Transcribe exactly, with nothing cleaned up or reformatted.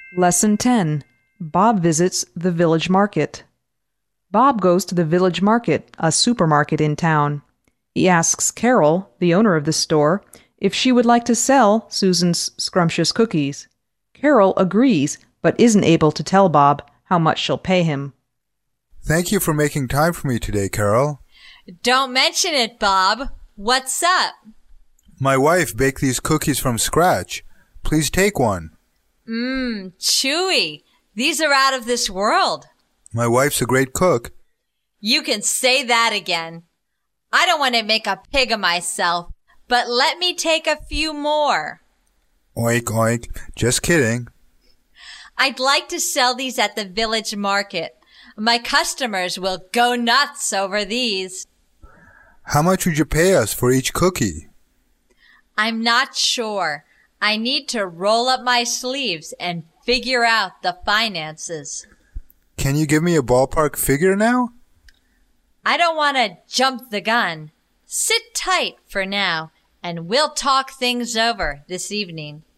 Lesson ten. Bob visits the village market. Bob goes to the village market, a supermarket in town. He asks Carol, the owner of the store, if she would like to sell Susan's scrumptious cookies. Carol agrees, but isn't able to tell Bob how much she'll pay him. Thank you for making time for me today, Carol. Don't mention it, Bob. What's up? My wife baked these cookies from scratch. Please take one. Mmm, chewy. These are out of this world. My wife's a great cook. You can say that again. I don't want to make a pig of myself, but let me take a few more. Oink, oink. Just kidding. I'd like to sell these at the village market. My customers will go nuts over these. How much would you pay us for each cookie? I'm not sure. I need to roll up my sleeves and figure out the finances. Can you give me a ballpark figure now? I don't want to jump the gun. Sit tight for now, and we'll talk things over this evening.